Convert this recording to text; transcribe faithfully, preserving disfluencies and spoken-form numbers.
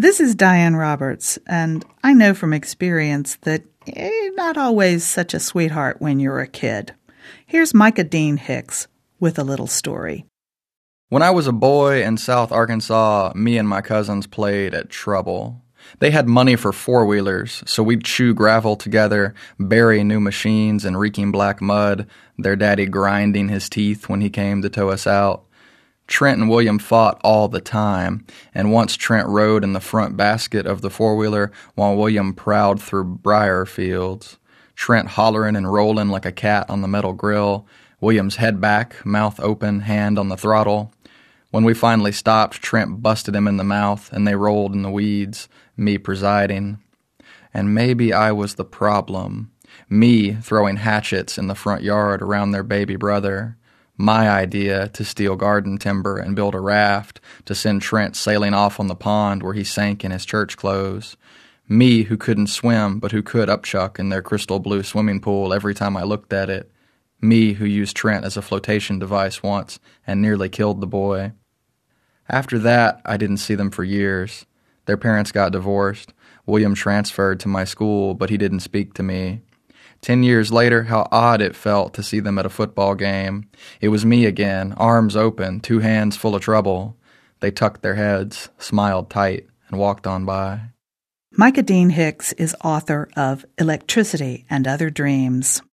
This is Diane Roberts, and I know from experience that you're not always such a sweetheart when you're a kid. Here's Micah Dean Hicks with a little story. When I was a boy in South Arkansas, me and my cousins played at trouble. They had money for four-wheelers, so we'd chew gravel together, bury new machines in reeking black mud, their daddy grinding his teeth when he came to tow us out. Trent and William fought all the time, and once Trent rode in the front basket of the four-wheeler while William prowled through briar fields. Trent hollering and rolling like a cat on the metal grill, William's head back, mouth open, hand on the throttle. When we finally stopped, Trent busted him in the mouth, and they rolled in the weeds, me presiding. And maybe I was the problem. Me throwing hatchets in the front yard around their baby brother. My idea to steal garden timber and build a raft to send Trent sailing off on the pond where he sank in his church clothes. Me who couldn't swim but who could upchuck in their crystal blue swimming pool every time I looked at it. Me who used Trent as a flotation device once and nearly killed the boy. After that, I didn't see them for years. Their parents got divorced. William transferred to my school, but he didn't speak to me. Ten years later, how odd it felt to see them at a football game. It was me again, arms open, two hands full of trouble. They tucked their heads, smiled tight, and walked on by. Micah Dean Hicks is author of Electricity and Other Dreams.